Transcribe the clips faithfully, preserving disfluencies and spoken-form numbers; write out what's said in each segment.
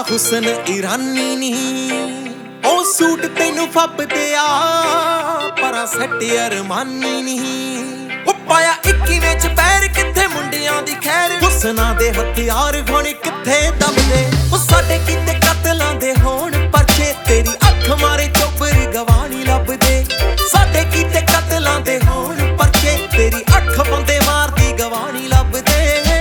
हुसन ईरानी नहीं ओ सूट तेनू फपदे आ पर सैट अरमानी नहीं ओ पाया इक्कीवें च पैर किथे मुंडियां दी खैर हुसना दे हथियार घोने किथे दबदे ओ साडे कीते कतलां दे होण परचे तेरी अख मारे चोबर गवानी लभदे साडे कीते कतलां दे होण परचे तेरी अख बंदे मारदी गवानी लभदे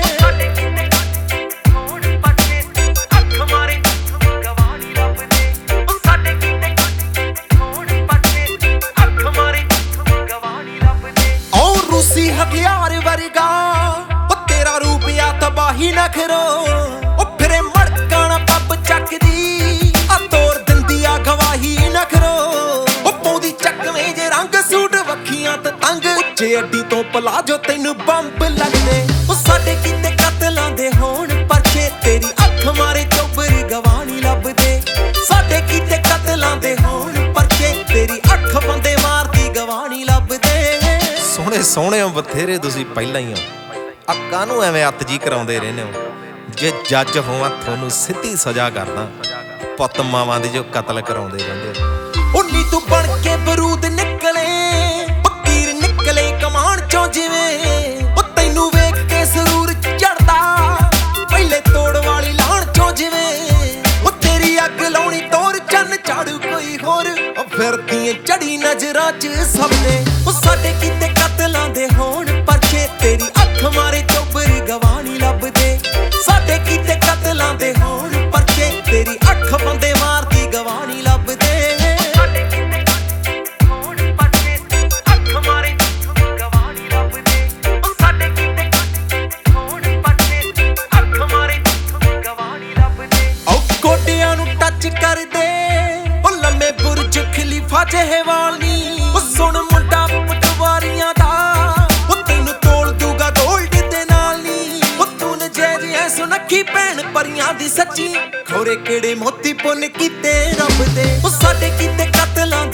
हथियार वर्गा ओ तेरा रूप या तबाही न करो ओ फिरे मड़काना पब चकदी आ तोर दिंदिया गवाही न करो ओ पौदी चकवे जे रंग सूट वखियां ते तंग उच्चे अड्डी तो पलाजो तैनू बंब लगदे ओ साडे कीते कतलां दे होण परचे तेरी अख मारे चोबर गवानी लभदे साडे कीते कतलां दे होण परचे तेरी अख बंदे मारदी गवानी लभदे सोहणे सोहणे बथेरे तुसीं पहिलां ही हो आ काहनूं एवें अत जी कराउंदे रहंदे हो जे जज होवां तुहानूं सिੱਧੀ सज़ा करदा पुੱਤ मावां दी जो कतल कराउंदे रहंदे हो उन्नी तू बण के बरूद निकले ओ तीर निकले कमान चों जिवें ओ तैनूं वेख के सरूर चढ़दा पहले तोड़ वाली लाहण चों जिवें ओ तेरी अग लाउणी तोर चन्न झाड़ू कोई होर ओ फिरदी चढ़ी नज़रां च सबने ओ साडे कीते कतलां दे होण परचे तेरी अख मारे चोबर गवानी लभदे साडे कीते कतलां दे होण परचे तेरी अख बंदे मारदी गवानी लभदे साडे कीते होण परचे अख मारे गवानी लभदे ओ साडे कीते होण परचे अख मारे गवानी लभदे ओ गोडियां नूं टच कर दे ओ लम्मे बुरज खलीफा ਜਿਹੇ ਵਾਲ ਨੀ ਉਹ ਸੁਣ ਮੁੰਡਾ ਪਟਵਾਰੀਆਂ ਦਾ ਉਹ ਤੈਨੂੰ ਤੋਲ ਦੂਗਾ ਗੋਲਡ ਦੇ ਨਾਲ ਨੀ ਉਹ ਤੂੰ ਨਜੇ ਐ ਸੁਨੱਖੀ ਭੈਣ ਪਰੀਆਂ ਦੀ ਸੱਚੀ ਖੋਰੇ ਕਿਹੜੇ ਮੋਤੀ ਪੁੰਨ ਕੀਤੇ ਰੱਬ ਦੇ ਉਹ ਸਾਡੇ ਕੀਤੇ ਕਤਲਾਂ